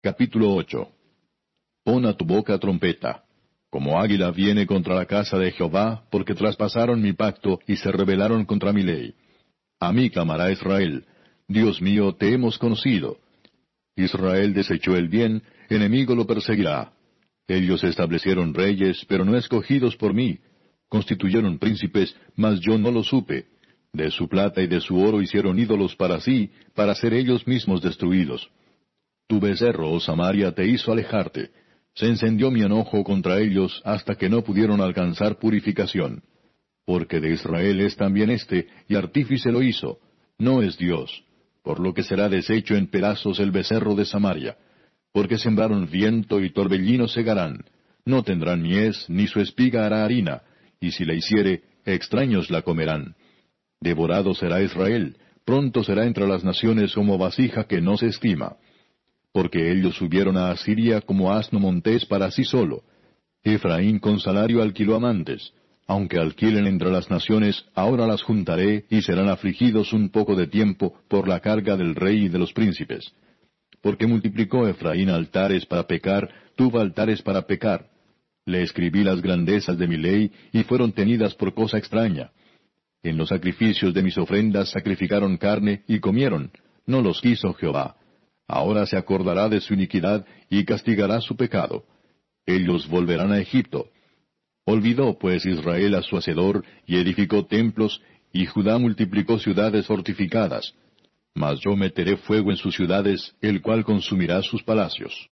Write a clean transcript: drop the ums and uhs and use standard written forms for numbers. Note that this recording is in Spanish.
Capítulo 8. Pon a tu boca trompeta. Como águila viene contra la casa de Jehová, porque traspasaron mi pacto y se rebelaron contra mi ley. A mí clamará Israel: Dios mío, te hemos conocido. Israel desechó el bien, enemigo lo perseguirá. Ellos establecieron reyes, pero no escogidos por mí. Constituyeron príncipes, mas yo no lo supe. De su plata y de su oro hicieron ídolos para sí, para ser ellos mismos destruidos. Tu becerro, oh Samaria, te hizo alejarte. Se encendió mi enojo contra ellos hasta que no pudieron alcanzar purificación. Porque de Israel es también y artífice lo hizo. No es Dios. Por lo que será deshecho en pedazos el becerro de Samaria. Porque sembraron viento y torbellino segarán. No tendrán mies, ni su espiga hará harina, y si la hiciere, extraños la comerán. Devorado será Israel, pronto será entre las naciones como vasija que no se estima. Porque ellos subieron a Asiria como asno montés para sí solo. Efraín con salario alquiló amantes. Aunque alquilen entre las naciones, ahora las juntaré, y serán afligidos un poco de tiempo por la carga del rey y de los príncipes. Porque multiplicó Efraín altares para pecar, tuvo altares para pecar. Le escribí las grandezas de mi ley, y fueron tenidas por cosa extraña. En los sacrificios de mis ofrendas sacrificaron carne, y comieron. No los quiso Jehová. Ahora se acordará de su iniquidad, y castigará su pecado. Ellos volverán a Egipto. Olvidó pues Israel a su hacedor, y edificó templos, y Judá multiplicó ciudades fortificadas. Mas yo meteré fuego en sus ciudades, el cual consumirá sus palacios.